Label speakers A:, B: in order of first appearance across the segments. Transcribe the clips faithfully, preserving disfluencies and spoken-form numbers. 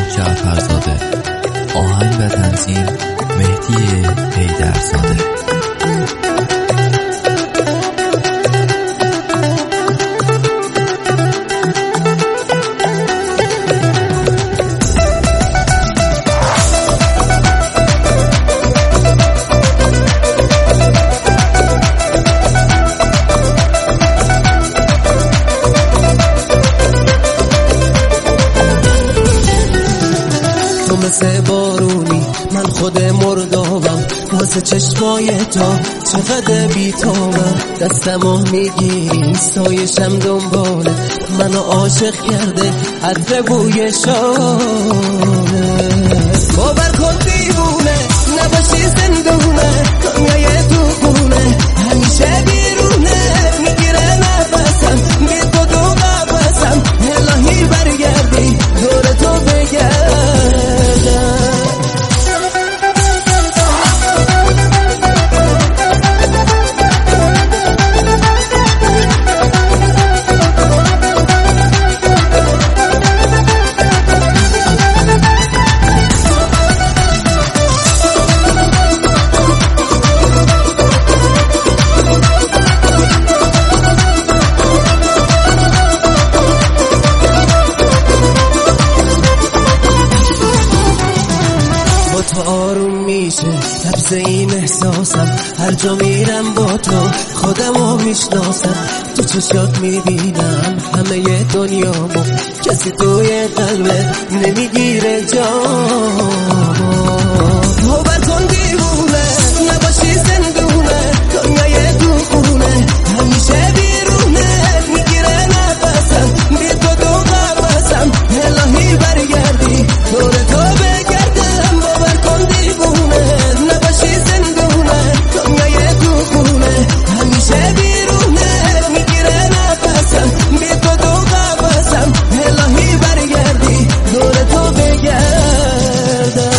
A: جعفرزاده. آهنگ و تنظیم مهدی حیدرزاده.
B: تو مثل بارونی من خود مردابم واسه چشمای تو چقدر بیتابم. دستمو میگیری سایشم دنباله منو عاشق کرده عطر بوی شانه. باور کن دیوونه نباشی زندونه دنیای تو خونه همیشه بیرونه میگیره نفسم بی تو دو قفسم الهی برگردی دور تو بگردم. آروم میشه حبس این احساسم هر جا میرم با تو خودمو میشناسم. تو چشات میبینم همه دنیامو کسی توی قلبت نمیگیره جامو. باور کن دیوونه نباشی زندونه دنیای تو خونه همیشه بیرونه میگیره نفسم بی تو دو قفسم الهی برگردی دور تو بگردم. باور کن دیوونه نباشی زندونه دنیای تو خونه همیشه بیرونه میگیره نفسم بی تو دو قفسم الهی برگردی دور تو بگردم.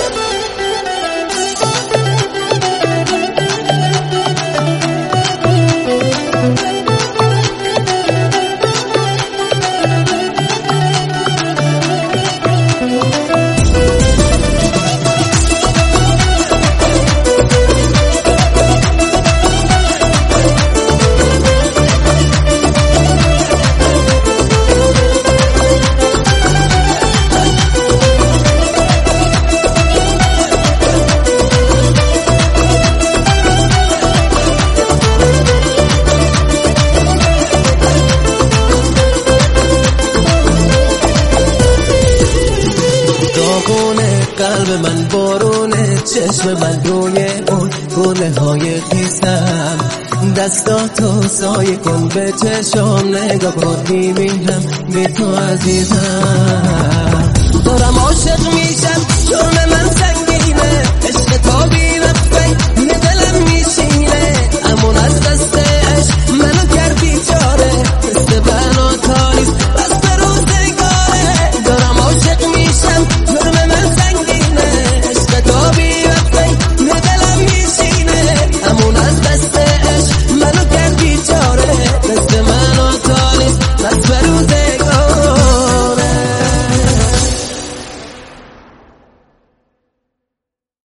B: قلب من بارونه چشم من روی اون گونه های خیسم. دستاتو سایه کن به چشم نگاه کن میبینم بی تو عزیزم. دارم عاشق